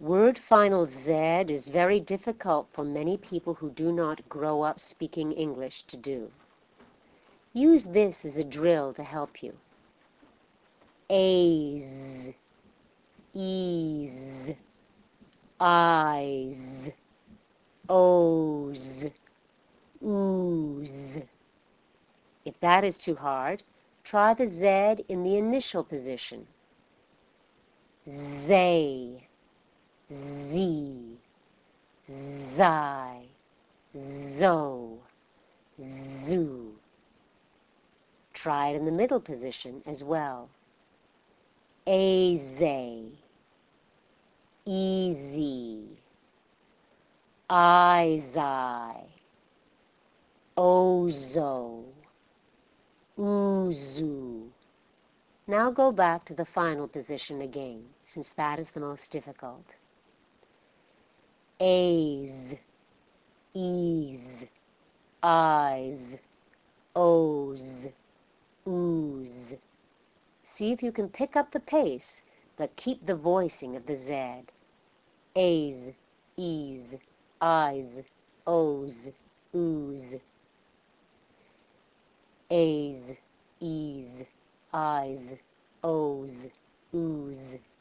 Word final Z is very difficult for many people who do not grow up speaking English to do. Use this as a drill to help you. A's, E's, I's, O's, Oo's. If that is too hard, try the Z in the initial position. They, thee, thy, zo, zoo. Try it in the middle position as well. Aze, easy, Izai, ozo, oozu. Now go back to the final position again, since that is the most difficult. A's, E's, I's, O's, oo's. See if you can pick up the pace, but keep the voicing of the Z. A's, E's, I's, O's, oo's. A's, E's, I's, O's, oo's.